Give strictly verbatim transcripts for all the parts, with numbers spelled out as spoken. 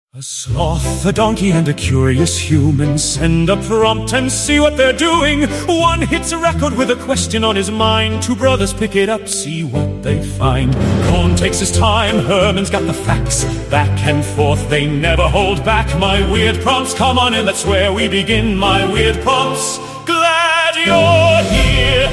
A sloth, a donkey, and a curious human send a prompt and see what they're doing. One hits a record with a question on his mind. Two brothers pick it up, see what they find. Cohn takes his time, Herman's got the facts. Back and forth, they never hold back. My weird prompts, come on in, that's where we begin. My weird prompts, glad you're here.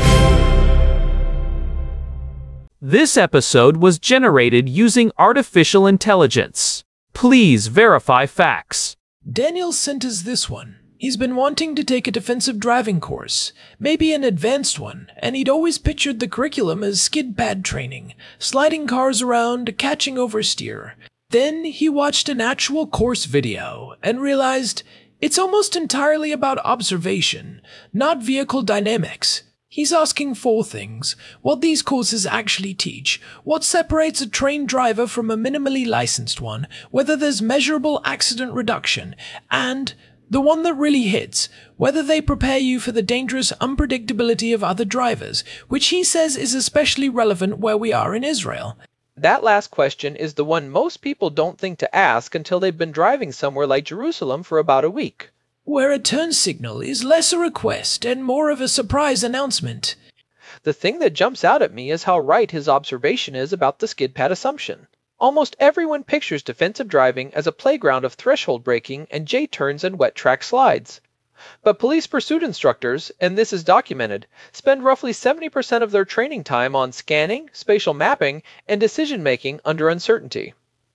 This episode was generated using artificial intelligence. Please verify facts. Daniel sent us this one. He's been wanting to take a defensive driving course, maybe an advanced one, and he'd always pictured the curriculum as skid pad training, sliding cars around, catching oversteer. Then he watched an actual course video and realized it's almost entirely about observation, not vehicle dynamics. He's asking four things: what these courses actually teach, what separates a trained driver from a minimally licensed one, whether there's measurable accident reduction, and, the one that really hits, whether they prepare you for the dangerous unpredictability of other drivers, which he says is especially relevant where we are in Israel. That last question is the one most people don't think to ask until they've been driving somewhere like Jerusalem for about a week, where a turn signal is less a request and more of a surprise announcement. The thing that jumps out at me is how right his observation is about the skid pad assumption. Almost everyone pictures defensive driving as a playground of threshold braking and J-turns and wet track slides. But police pursuit instructors, and this is documented, spend roughly seventy percent of their training time on scanning, spatial mapping, and decision-making under uncertainty.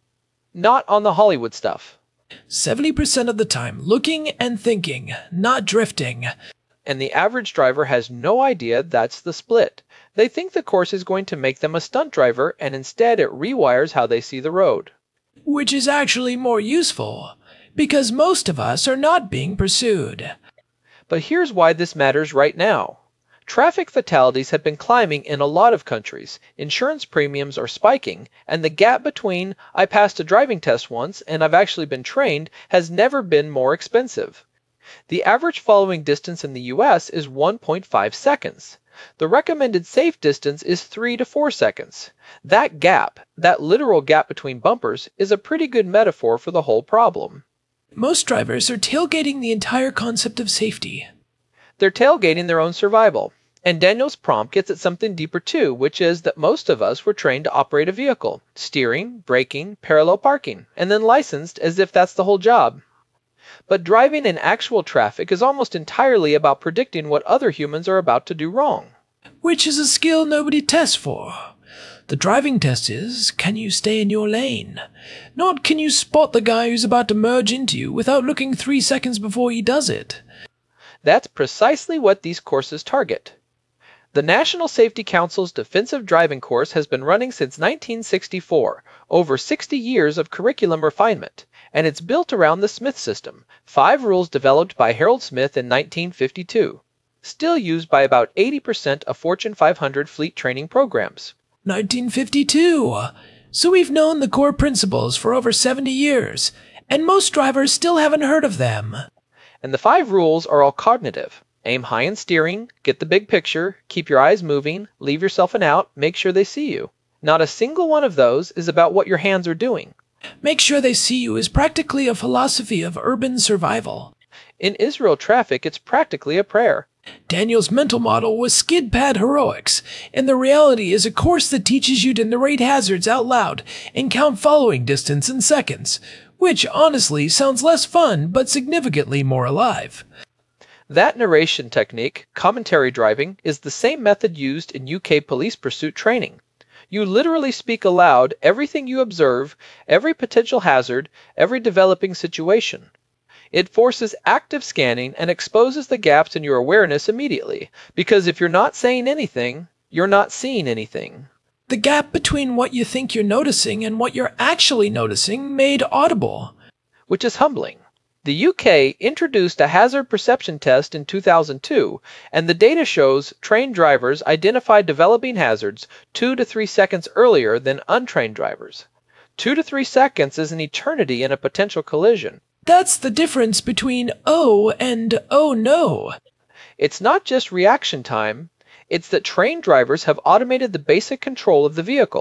Not on the Hollywood stuff. seventy percent of the time looking and thinking, not drifting. And the average driver has no idea that's the split. They think the course is going to make them a stunt driver, and instead it rewires how they see the road. Which is actually more useful, because most of us are not being pursued. But here's why this matters right now. Traffic fatalities have been climbing in a lot of countries, insurance premiums are spiking, and the gap between I passed a driving test once and I've actually been trained has never been more expensive. The average following distance in the U S is one point five seconds. The recommended safe distance is three to four seconds. That gap, that literal gap between bumpers, is a pretty good metaphor for the whole problem. Most drivers are tailgating the entire concept of safety. They're tailgating their own survival. And Daniel's prompt gets at something deeper too, which is that most of us were trained to operate a vehicle, steering, braking, parallel parking, and then licensed as if that's the whole job. But driving in actual traffic is almost entirely about predicting what other humans are about to do wrong. Which is a skill nobody tests for. The driving test is, can you stay in your lane? Not can you spot the guy who's about to merge into you without looking three seconds before he does it. That's precisely what these courses target. The National Safety Council's defensive driving course has been running since nineteen sixty-four, over sixty years of curriculum refinement, and it's built around the Smith system, five rules developed by Harold Smith in nineteen fifty-two, still used by about eighty percent of Fortune five hundred fleet training programs. nineteen fifty-two! So we've known the core principles for over seventy years, and most drivers still haven't heard of them. And the five rules are all cognitive. Aim high in steering, get the big picture, keep your eyes moving, leave yourself an out, make sure they see you. Not a single one of those is about what your hands are doing. Make sure they see you is practically a philosophy of urban survival. In Israel traffic, it's practically a prayer. Daniel's mental model was skid pad heroics, and the reality is a course that teaches you to narrate hazards out loud and count following distance in seconds, which honestly sounds less fun but significantly more alive. That narration technique, commentary driving, is the same method used in U K police pursuit training. You literally speak aloud everything you observe, every potential hazard, every developing situation. It forces active scanning and exposes the gaps in your awareness immediately, because if you're not saying anything, you're not seeing anything. The gap between what you think you're noticing and what you're actually noticing made audible. Which is humbling. The U K introduced a hazard perception test in two thousand two, and the data shows trained drivers identify developing hazards two to three seconds earlier than untrained drivers. Two to three seconds is an eternity in a potential collision. That's the difference between oh and oh no. It's not just reaction time, it's that trained drivers have automated the basic control of the vehicle.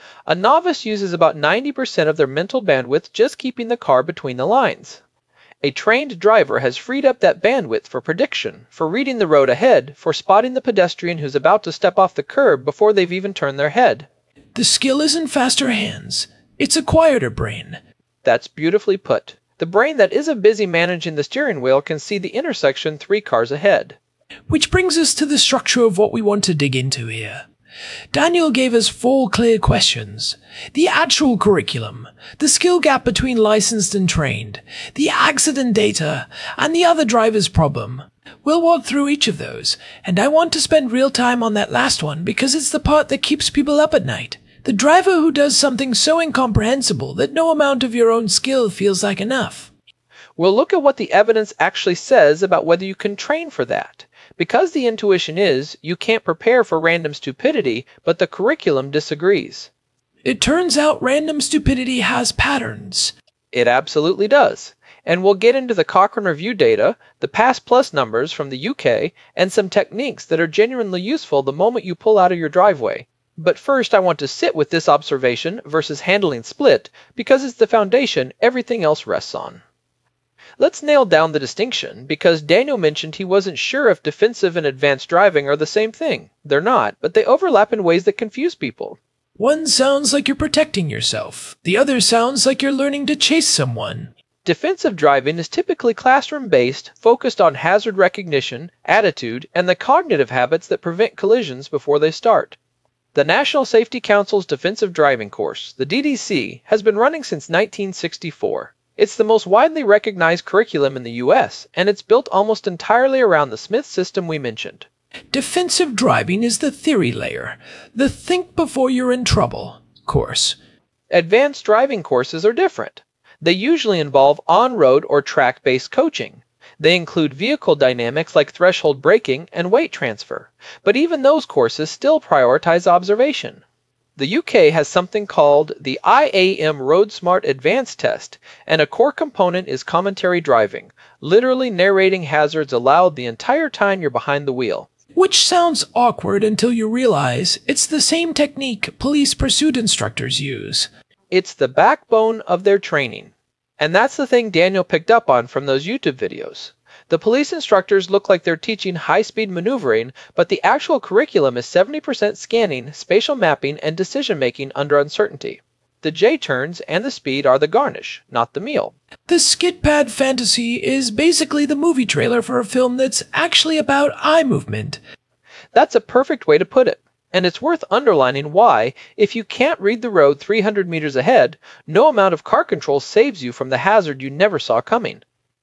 A novice uses about ninety percent of their mental bandwidth just keeping the car between the lines. A trained driver has freed up that bandwidth for prediction, for reading the road ahead, for spotting the pedestrian who's about to step off the curb before they've even turned their head. The skill isn't faster hands, it's a quieter brain. That's beautifully put. The brain that isn't busy managing the steering wheel can see the intersection three cars ahead. Which brings us to the structure of what we want to dig into here. Daniel gave us four clear questions. The actual curriculum, the skill gap between licensed and trained, the accident data, and the other driver's problem. We'll walk through each of those, and I want to spend real time on that last one because it's the part that keeps people up at night. The driver who does something so incomprehensible that no amount of your own skill feels like enough. We'll look at what the evidence actually says about whether you can train for that. Because the intuition is, you can't prepare for random stupidity, but the curriculum disagrees. It turns out random stupidity has patterns. It absolutely does. And we'll get into the Cochrane Review data, the Pass Plus numbers from the U K, and some techniques that are genuinely useful the moment you pull out of your driveway. But first I want to sit with this observation versus handling split, because it's the foundation everything else rests on. Let's nail down the distinction, because Daniel mentioned he wasn't sure if defensive and advanced driving are the same thing. They're not, but they overlap in ways that confuse people. One sounds like you're protecting yourself. The other sounds like you're learning to chase someone. Defensive driving is typically classroom-based, focused on hazard recognition, attitude, and the cognitive habits that prevent collisions before they start. The National Safety Council's Defensive Driving Course, the D D C, has been running since nineteen sixty-four. It's the most widely recognized curriculum in the U S, and it's built almost entirely around the Smith system we mentioned. Defensive driving is the theory layer, the think before you're in trouble course. Advanced driving courses are different. They usually involve on-road or track-based coaching. They include vehicle dynamics like threshold braking and weight transfer, but even those courses still prioritize observation. The U K has something called the I A M Road Smart Advanced Test, and a core component is commentary driving, literally narrating hazards aloud the entire time you're behind the wheel. Which sounds awkward until you realize it's the same technique police pursuit instructors use. It's the backbone of their training. And that's the thing Daniel picked up on from those YouTube videos. The police instructors look like they're teaching high-speed maneuvering, but the actual curriculum is seventy percent scanning, spatial mapping, and decision-making under uncertainty. The J-turns and the speed are the garnish, not the meal. The skid pad fantasy is basically the movie trailer for a film that's actually about eye movement. That's a perfect way to put it. And it's worth underlining why, if you can't read the road three hundred meters ahead, no amount of car control saves you from the hazard you never saw coming.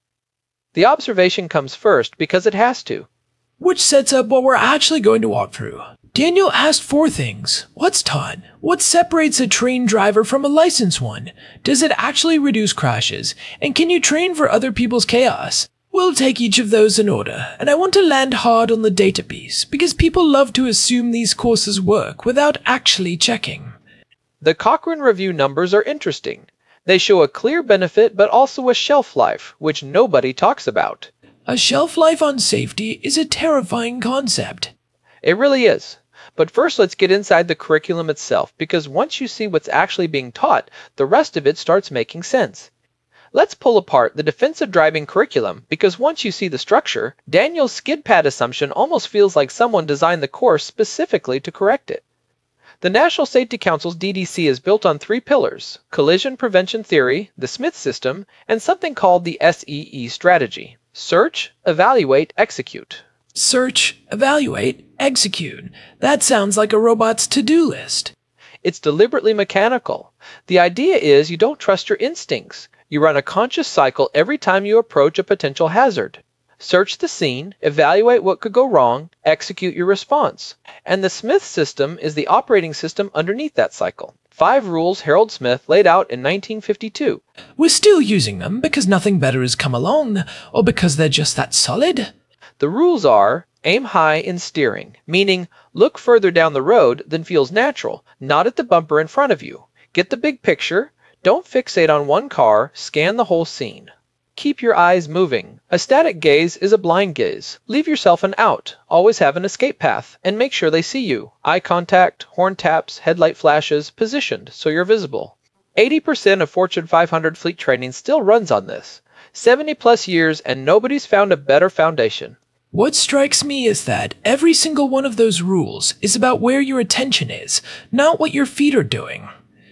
The observation comes first because it has to. Which sets up what we're actually going to walk through. Daniel asked four things. What's taught? What separates a trained driver from a licensed one? Does it actually reduce crashes? And can you train for other people's chaos? We'll take each of those in order, and I want to land hard on the data piece, because people love to assume these courses work without actually checking. The Cochrane Review numbers are interesting. They show a clear benefit but also a shelf life, which nobody talks about. A shelf life on safety is a terrifying concept. It really is. But first let's get inside the curriculum itself, because once you see what's actually being taught, the rest of it starts making sense. Let's pull apart the defensive driving curriculum, because once you see the structure, Daniel's skid pad assumption almost feels like someone designed the course specifically to correct it. The National Safety Council's D D C is built on three pillars: collision prevention theory, the Smith system, and something called the S E E strategy. Search, evaluate, execute. Search, evaluate, execute. That sounds like a robot's to-do list. It's deliberately mechanical. The idea is you don't trust your instincts. You run a conscious cycle every time you approach a potential hazard. Search the scene, evaluate what could go wrong, execute your response. And the Smith system is the operating system underneath that cycle. Five rules Harold Smith laid out in nineteen fifty-two. We're still using them because nothing better has come along, or because they're just that solid? The rules are: aim high in steering, meaning look further down the road than feels natural, not at the bumper in front of you. Get the big picture. Don't fixate on one car, scan the whole scene. keep your eyes moving. A static gaze is a blind gaze. Leave yourself an out. Always have an escape path, and make sure they see you. Eye contact, horn taps, headlight flashes, positioned so you're visible. eighty percent of Fortune five hundred fleet training still runs on this. seventy plus years and nobody's found a better foundation. What strikes me is that every single one of those rules is about where your attention is, not what your feet are doing.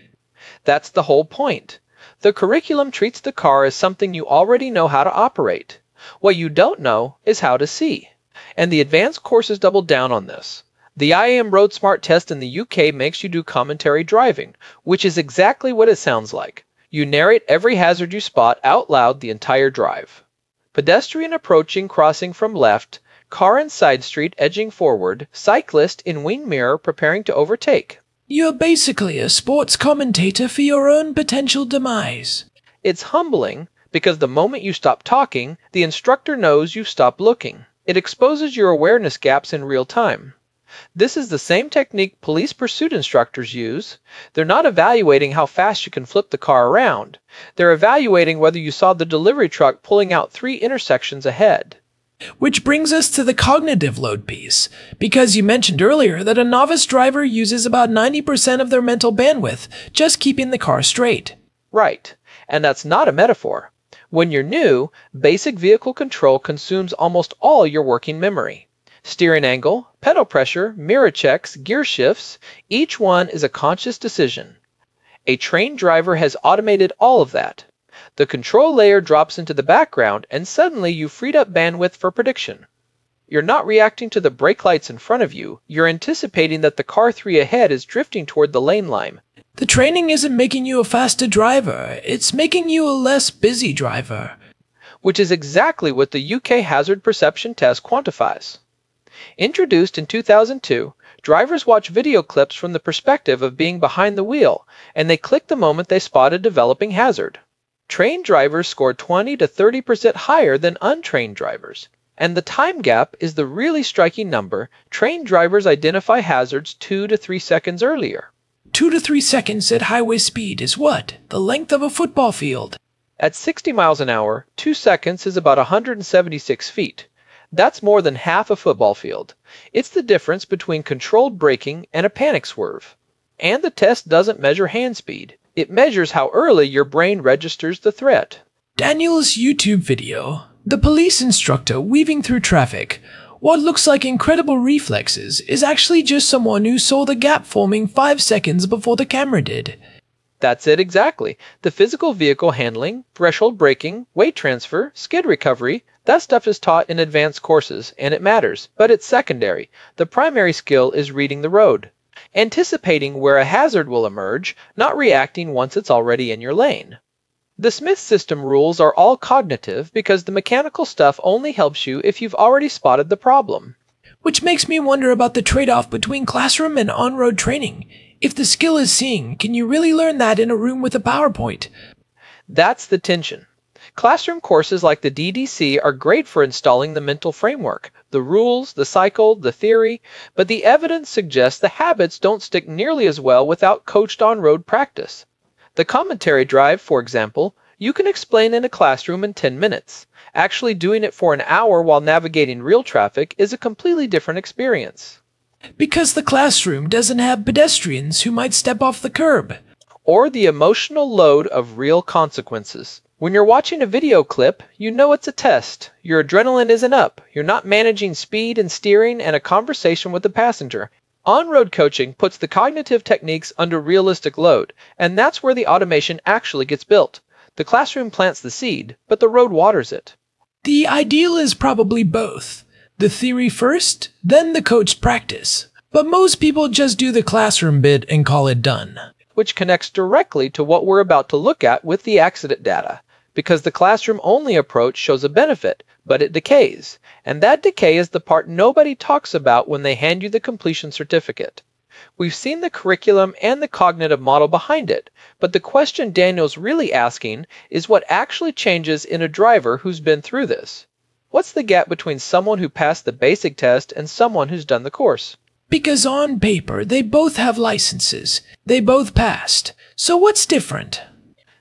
That's the whole point. The curriculum treats the car as something you already know how to operate. What you don't know is how to see. And the advanced courses double down on this. The I A M Road Smart test in the U K makes you do commentary driving, which is exactly what it sounds like. You narrate every hazard you spot out loud the entire drive. Pedestrian approaching crossing from left, car in side street edging forward, cyclist in wing mirror preparing to overtake. You're basically a sports commentator for your own potential demise. It's humbling because the moment you stop talking, the instructor knows you've stopped looking. It exposes your awareness gaps in real time. This is the same technique police pursuit instructors use. They're not evaluating how fast you can flip the car around. They're evaluating whether you saw the delivery truck pulling out three intersections ahead. Which brings us to the cognitive load piece, because you mentioned earlier that a novice driver uses about ninety percent of their mental bandwidth just keeping the car straight. Right, and that's not a metaphor. When you're new, basic vehicle control consumes almost all your working memory. Steering angle, pedal pressure, mirror checks, gear shifts, each one is a conscious decision. A trained driver has automated all of that. The control layer drops into the background and suddenly you've freed up bandwidth for prediction. You're not reacting to the brake lights in front of you, you're anticipating that the car three ahead is drifting toward the lane line. The training isn't making you a faster driver, it's making you a less busy driver. Which is exactly what the U K Hazard Perception Test quantifies. Introduced in two thousand two, drivers watch video clips from the perspective of being behind the wheel, and they click the moment they spot a developing hazard. Trained drivers score twenty to thirty percent higher than untrained drivers. And the time gap is the really striking number. Trained drivers identify hazards two to three seconds earlier. Two to three seconds at highway speed is what? The length of a football field. At sixty miles an hour, two seconds is about one hundred seventy-six feet. That's more than half a football field. It's the difference between controlled braking and a panic swerve. And the test doesn't measure hand speed. It measures how early your brain registers the threat. Daniel's YouTube video, the police instructor weaving through traffic, what looks like incredible reflexes is actually just someone who saw the gap forming five seconds before the camera did. That's it exactly. The physical vehicle handling, threshold braking, weight transfer, skid recovery, that stuff is taught in advanced courses, and it matters, but it's secondary. The primary skill is reading the road. Anticipating where a hazard will emerge, not reacting once it's already in your lane. The Smith system rules are all cognitive because the mechanical stuff only helps you if you've already spotted the problem. Which makes me wonder about the trade-off between classroom and on-road training. If the skill is seeing, can you really learn that in a room with a PowerPoint? That's the tension. Classroom courses like the D D C are great for installing the mental framework, the rules, the cycle, the theory, but the evidence suggests the habits don't stick nearly as well without coached on-road practice. The commentary drive, for example, you can explain in a classroom in ten minutes. Actually doing it for an hour while navigating real traffic is a completely different experience. Because the classroom doesn't have pedestrians who might step off the curb. Or the emotional load of real consequences. When you're watching a video clip, you know it's a test. Your adrenaline isn't up. You're not managing speed and steering and a conversation with the passenger. On-road coaching puts the cognitive techniques under realistic load, and that's where the automation actually gets built. The classroom plants the seed, but the road waters it. The ideal is probably both. The theory first, then the coached practice. But most people just do the classroom bit and call it done. Which connects directly to what we're about to look at with the accident data. Because the classroom-only approach shows a benefit, but it decays. And that decay is the part nobody talks about when they hand you the completion certificate. We've seen the curriculum and the cognitive model behind it, but the question Daniel's really asking is what actually changes in a driver who's been through this. What's the gap between someone who passed the basic test and someone who's done the course? Because on paper, they both have licenses. They both passed. So what's different?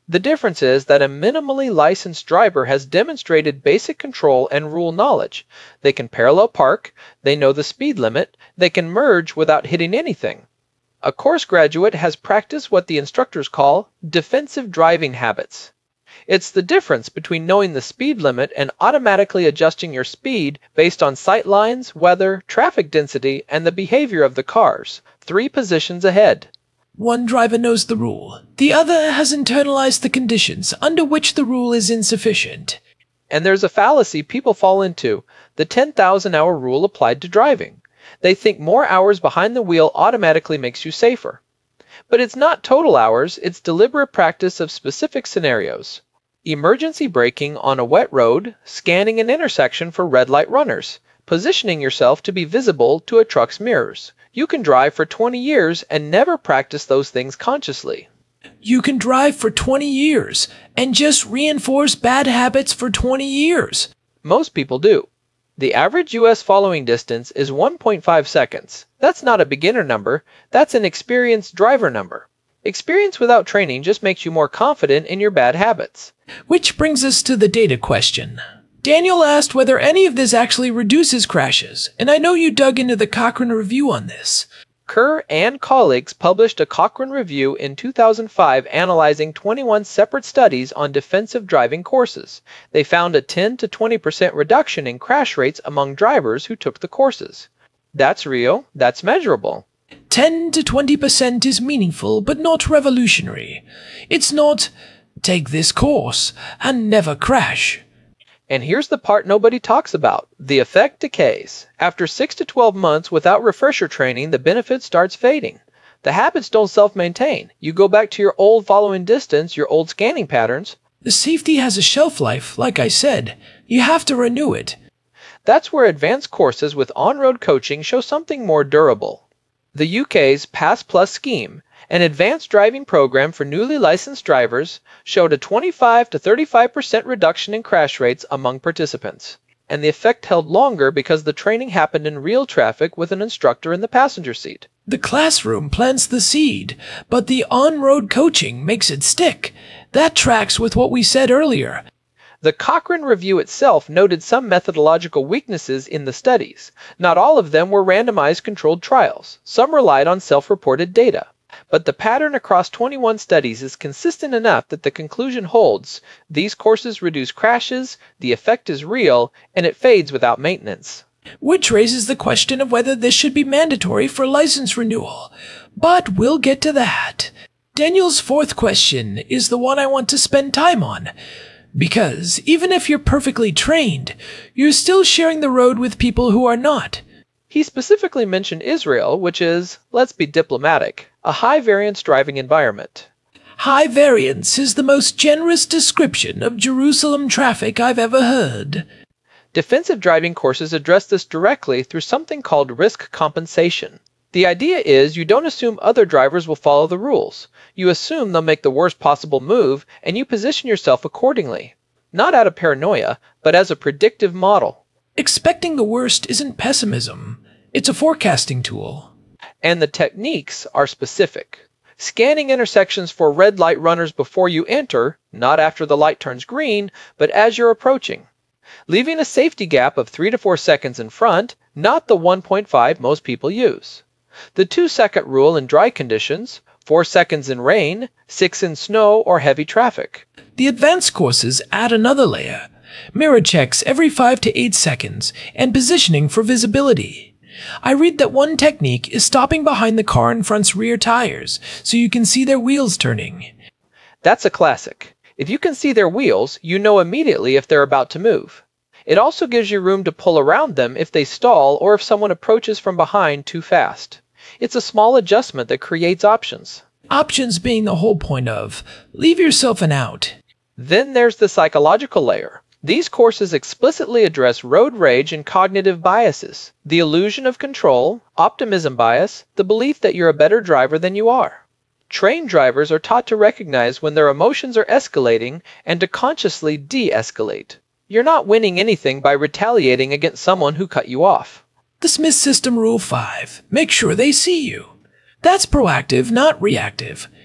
The difference is that a minimally licensed driver has demonstrated basic control and rule knowledge. They can parallel park, they know the speed limit, they can merge without hitting anything. A course graduate has practiced what the instructors call defensive driving habits. It's the difference between knowing the speed limit and automatically adjusting your speed based on sight lines, weather, traffic density, and the behavior of the cars, three positions ahead. One driver knows the rule. The other has internalized the conditions under which the rule is insufficient. And there's a fallacy people fall into, the ten thousand hour rule applied to driving. They think more hours behind the wheel automatically makes you safer. But it's not total hours, it's deliberate practice of specific scenarios. Emergency braking on a wet road, scanning an intersection for red light runners, positioning yourself to be visible to a truck's mirrors. You can drive for twenty years and never practice those things consciously. You can drive for twenty years and just reinforce bad habits for twenty years. Most people do. The average U S following distance is one point five seconds. That's not a beginner number, that's an experienced driver number. Experience without training just makes you more confident in your bad habits. Which brings us to the data question. Daniel asked whether any of this actually reduces crashes, and I know you dug into the Cochrane review on this. Kerr and colleagues published a Cochrane review in two thousand five analyzing twenty-one separate studies on defensive driving courses. They found a ten to twenty percent reduction in crash rates among drivers who took the courses. That's real, that's measurable. ten to twenty percent is meaningful, but not revolutionary. It's not, take this course and never crash. And here's the part nobody talks about. The effect decays. After six to twelve months without refresher training, the benefit starts fading. The habits don't self-maintain. You go back to your old following distance, your old scanning patterns. The safety has a shelf life, like I said. You have to renew it. That's where advanced courses with on-road coaching show something more durable. The U K's Pass Plus scheme, an advanced driving program for newly licensed drivers, showed a twenty-five to thirty-five percent reduction in crash rates among participants. And the effect held longer because the training happened in real traffic with an instructor in the passenger seat. The classroom plants the seed, but the on-road coaching makes it stick. That tracks with what we said earlier. The Cochrane review itself noted some methodological weaknesses in the studies. Not all of them were randomized controlled trials. Some relied on self-reported data. But the pattern across twenty-one studies is consistent enough that the conclusion holds. These courses reduce crashes, the effect is real, and it fades without maintenance. Which raises the question of whether this should be mandatory for license renewal. But we'll get to that. Daniel's fourth question is the one I want to spend time on. Because even if you're perfectly trained, you're still sharing the road with people who are not. He specifically mentioned Israel, which is, let's be diplomatic, a high-variance driving environment. High variance is the most generous description of Jerusalem traffic I've ever heard. Defensive driving courses address this directly through something called risk compensation. The idea is you don't assume other drivers will follow the rules. You assume they'll make the worst possible move, and you position yourself accordingly. Not out of paranoia, but as a predictive model. Expecting the worst isn't pessimism. It's a forecasting tool. And the techniques are specific. Scanning intersections for red light runners before you enter, not after the light turns green, but as you're approaching. Leaving a safety gap of three to four seconds in front, not the one point five most people use. The two-second rule in dry conditions, four seconds in rain, six in snow or heavy traffic. The advanced courses add another layer. Mirror checks every five to eight seconds, and positioning for visibility. I read that one technique is stopping behind the car in front's rear tires, so you can see their wheels turning. That's a classic. If you can see their wheels, you know immediately if they're about to move. It also gives you room to pull around them if they stall or if someone approaches from behind too fast. It's a small adjustment that creates options. Options being the whole point of, leave yourself an out. Then there's the psychological layer. These courses explicitly address road rage and cognitive biases, the illusion of control, optimism bias, the belief that you're a better driver than you are. Trained drivers are taught to recognize when their emotions are escalating and to consciously de-escalate. You're not winning anything by retaliating against someone who cut you off. The Smith System Rule five. Make sure they see you. That's proactive, not reactive.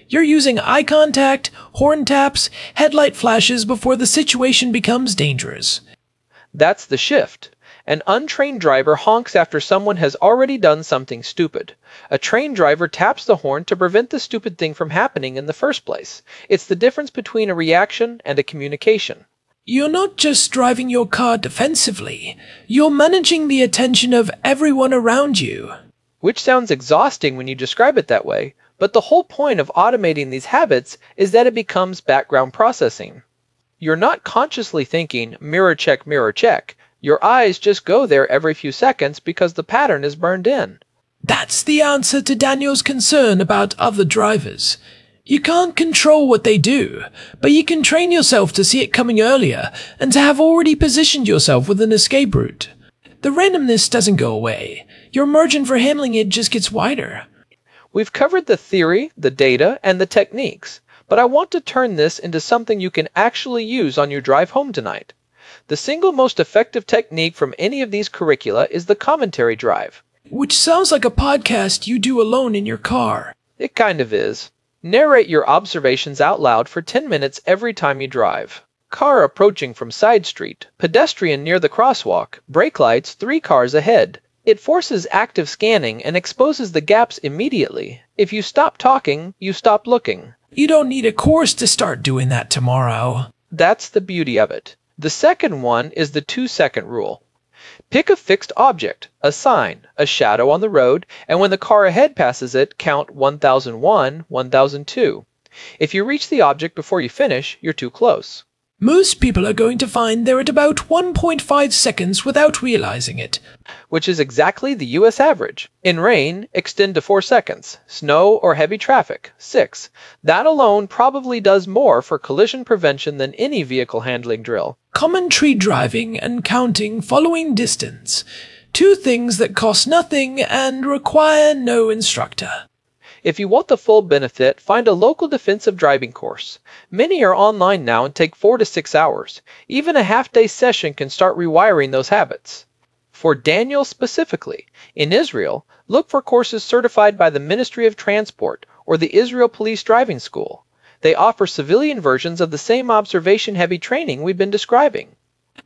You're using eye contact, horn taps, headlight flashes before the situation becomes dangerous. That's the shift. An untrained driver honks after someone has already done something stupid. A trained driver taps the horn to prevent the stupid thing from happening in the first place. It's the difference between a reaction and a communication. You're not just driving your car defensively, you're managing the attention of everyone around you. Which sounds exhausting when you describe it that way, but the whole point of automating these habits is that it becomes background processing. You're not consciously thinking, mirror check, mirror check. Your eyes just go there every few seconds because the pattern is burned in. That's the answer to Daniel's concern about other drivers. You can't control what they do, but you can train yourself to see it coming earlier and to have already positioned yourself with an escape route. The randomness doesn't go away. Your margin for handling it just gets wider. We've covered the theory, the data, and the techniques, but I want to turn this into something you can actually use on your drive home tonight. The single most effective technique from any of these curricula is the commentary drive. Which sounds like a podcast you do alone in your car. It kind of is. Narrate your observations out loud for ten minutes every time you drive. Car approaching from side street, pedestrian near the crosswalk, brake lights three cars ahead. It forces active scanning and exposes the gaps immediately. If you stop talking, you stop looking. You don't need a course to start doing that tomorrow. That's the beauty of it. The second one is the two-second rule. Pick a fixed object, a sign, a shadow on the road, and when the car ahead passes it, count one thousand one, one thousand two. If you reach the object before you finish, you're too close. Most people are going to find they're at about one point five seconds without realizing it. Which is exactly the U S average. In rain, extend to four seconds. Snow or heavy traffic, six. That alone probably does more for collision prevention than any vehicle handling drill. Commentary driving and counting following distance. Two things that cost nothing and require no instructor. If you want the full benefit, find a local defensive driving course. Many are online now and take four to six hours. Even a half-day session can start rewiring those habits. For Daniel specifically, in Israel, look for courses certified by the Ministry of Transport or the Israel Police Driving School. They offer civilian versions of the same observation-heavy training we've been describing.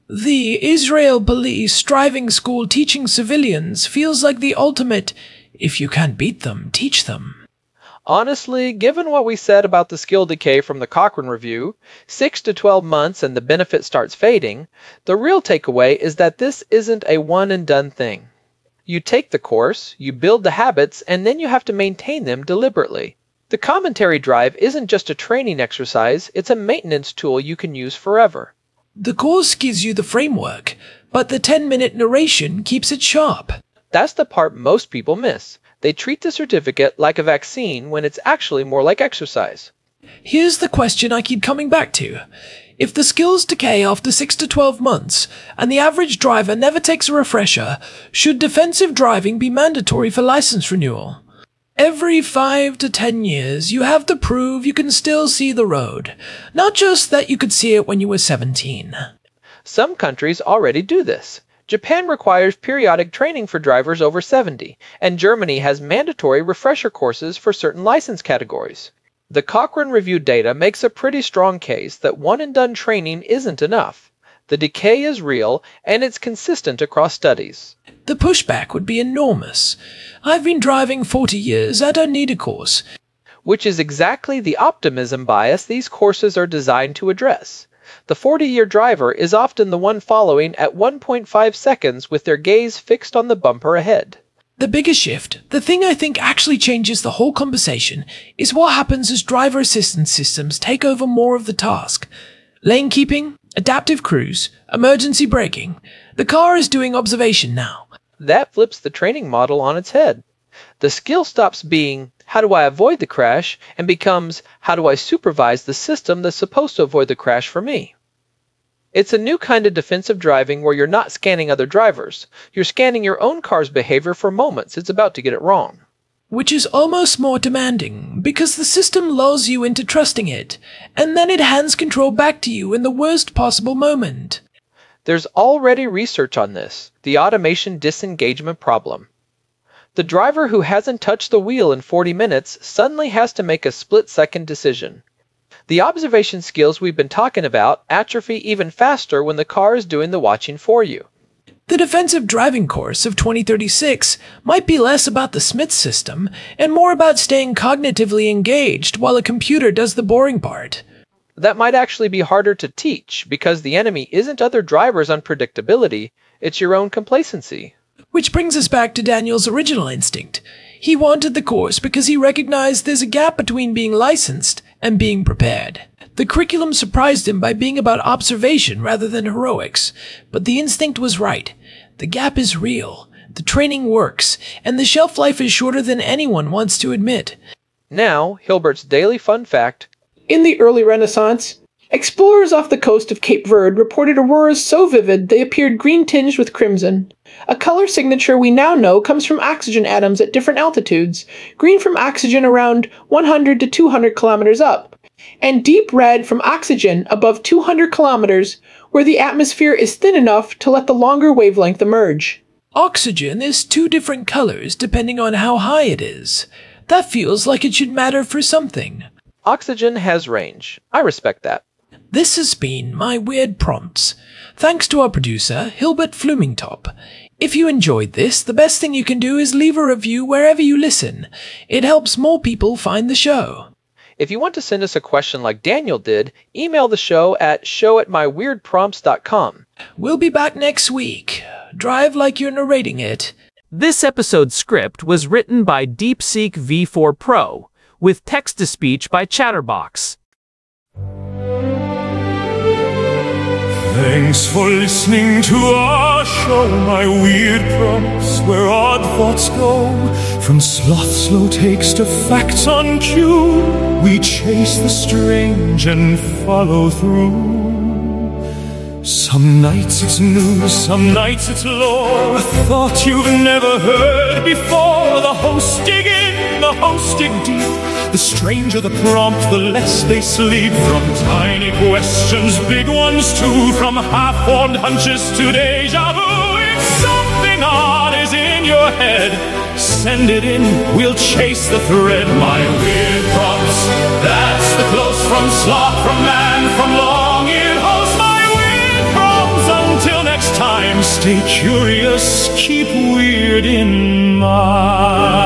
The Israel Police Driving School teaching civilians feels like the ultimate, if you can't beat them, teach them. Honestly, given what we said about the skill decay from the Cochrane Review, six to twelve months and the benefit starts fading, the real takeaway is that this isn't a one-and-done thing. You take the course, you build the habits, and then you have to maintain them deliberately. The commentary drive isn't just a training exercise, it's a maintenance tool you can use forever. The course gives you the framework, but the ten-minute narration keeps it sharp. That's the part most people miss. They treat the certificate like a vaccine when it's actually more like exercise. Here's the question I keep coming back to. If the skills decay after six to twelve months, and the average driver never takes a refresher, should defensive driving be mandatory for license renewal? Every five to ten years, you have to prove you can still see the road, not just that you could see it when you were seventeen. Some countries already do this. Japan requires periodic training for drivers over seventy, and Germany has mandatory refresher courses for certain license categories. The Cochrane Review data makes a pretty strong case that one-and-done training isn't enough. The decay is real, and it's consistent across studies. The pushback would be enormous. I've been driving forty years, I don't need a course. Which is exactly the optimism bias these courses are designed to address. The forty-year driver is often the one following at one point five seconds with their gaze fixed on the bumper ahead. The biggest shift, the thing I think actually changes the whole conversation, is what happens as driver assistance systems take over more of the task. Lane keeping, adaptive cruise, emergency braking. The car is doing observation now. That flips the training model on its head. The skill stops being, how do I avoid the crash, and becomes, how do I supervise the system that's supposed to avoid the crash for me? It's a new kind of defensive driving where you're not scanning other drivers. You're scanning your own car's behavior for moments it's about to get it wrong. Which is almost more demanding, because the system lulls you into trusting it, and then it hands control back to you in the worst possible moment. There's already research on this, the automation disengagement problem. The driver who hasn't touched the wheel in forty minutes suddenly has to make a split-second decision. The observation skills we've been talking about atrophy even faster when the car is doing the watching for you. The defensive driving course of twenty thirty-six might be less about the Smith system and more about staying cognitively engaged while a computer does the boring part. That might actually be harder to teach because the enemy isn't other drivers' unpredictability, it's your own complacency. Which brings us back to Daniel's original instinct. He wanted the course because he recognized there's a gap between being licensed and being prepared. The curriculum surprised him by being about observation rather than heroics, but the instinct was right. The gap is real, the training works, and the shelf life is shorter than anyone wants to admit. Now, Hilbert's daily fun fact. In the early Renaissance, explorers off the coast of Cape Verde reported auroras so vivid they appeared green-tinged with crimson. A color signature we now know comes from oxygen atoms at different altitudes, green from oxygen around one hundred to two hundred kilometers up, and deep red from oxygen above two hundred kilometers where the atmosphere is thin enough to let the longer wavelength emerge. Oxygen is two different colors depending on how high it is. That feels like it should matter for something. Oxygen has range. I respect that. This has been my Weird Prompts. Thanks to our producer, Hilbert Flumingtop. If you enjoyed this, the best thing you can do is leave a review wherever you listen. It helps more people find the show. If you want to send us a question like Daniel did, email the show at show at my weird prompts dot com. We'll be back next week. Drive like you're narrating it. This episode's script was written by DeepSeek V four Pro, with text-to-speech by Chatterbox. Thanks for listening to our show, My Weird Prompts, where odd thoughts go. From sloth slow takes to facts on cue, we chase the strange and follow through. Some nights it's news, some nights it's lore, a thought you've never heard before. The hosts dig in, the hosts dig deep. The stranger the prompt, the less they sleep. From tiny questions, big ones too. From half-formed hunches to deja vu. If something odd is in your head, send it in, we'll chase the thread. My Weird Prompts, that's the close from sloth, from man, from long-eared host. My Weird Prompts, until next time, stay curious, keep weird in mind.